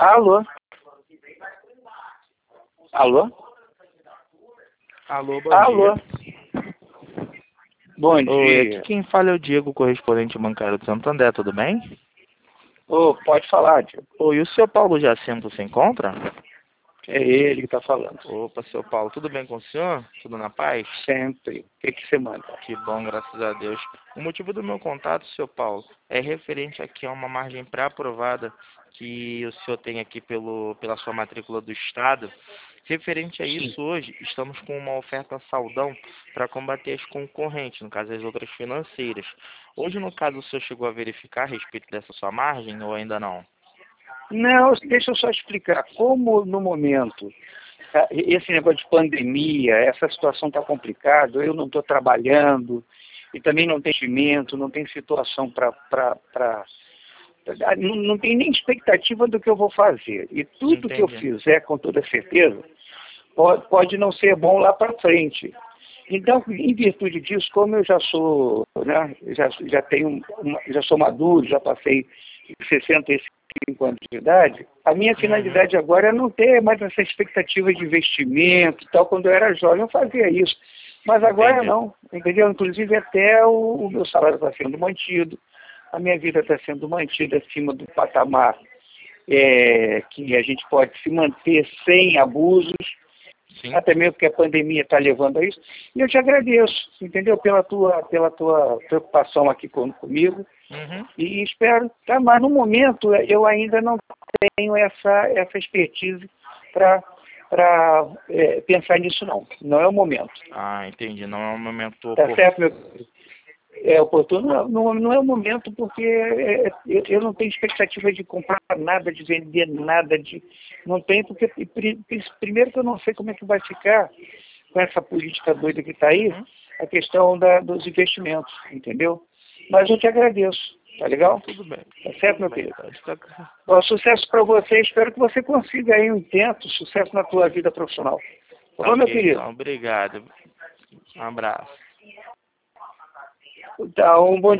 Alô? Alô? Alô, bom Alô? dia. Bom Oi, aqui dia. quem fala é o Diego, correspondente bancário do Santander, tudo bem? Ô, pode falar, Diego. Oi, o seu Paulo Jacinto se encontra? É ele que está falando. Opa, seu Paulo, tudo bem com o senhor? Tudo na paz? Sempre. O que você manda? Que bom, graças a Deus. O motivo do meu contato, seu Paulo, é referente aqui a uma margem pré-aprovada que o senhor tem aqui pela sua matrícula do Estado. Referente a Sim. isso, hoje estamos com uma oferta saldão para combater as concorrentes, no caso as outras financeiras. Hoje, no caso, o senhor chegou a verificar a respeito dessa sua margem ou ainda não? Não, deixa eu só explicar. Como no momento, esse negócio de pandemia, essa situação está complicada, eu não estou trabalhando, e também não tem investimento, não tem situação não tem nem expectativa do que eu vou fazer. E tudo que eu Entendi. fizer, com toda certeza, pode não ser bom lá para frente. Então, em virtude disso, como eu já sou, né, já tenho, já sou maduro, já passei 65 anos de idade, a minha Uhum. finalidade agora é não ter mais essa expectativa de investimento e tal. Quando eu era jovem eu fazia isso, mas agora Entendi. não, entendeu? Inclusive até o meu salário está sendo mantido, a minha vida está sendo mantida acima do patamar que a gente pode se manter sem abusos, Sim. até mesmo porque a pandemia está levando a isso. E eu te agradeço, entendeu? Pela tua preocupação aqui comigo. Uhum. E espero, tá? Mas no momento eu ainda não tenho essa expertise para pensar nisso, não. Não é o momento. Ah, entendi. Não é um momento Tá oportuno. certo, meu? É oportuno? Não é o momento, porque eu não tenho expectativa de comprar nada, de vender nada, não tenho, porque primeiro que eu não sei como é que vai ficar com essa política doida que está aí, Uhum. a questão dos investimentos, entendeu? Mas eu te agradeço, tá Não, legal? tudo bem. Tá certo, Tudo meu bem. querido? Tá destacado. Bom, sucesso para você, espero que você consiga aí um intento, sucesso na tua vida profissional. Tá Tá bom, meu ok, querido? então. Obrigado. Um abraço. Tá, um bom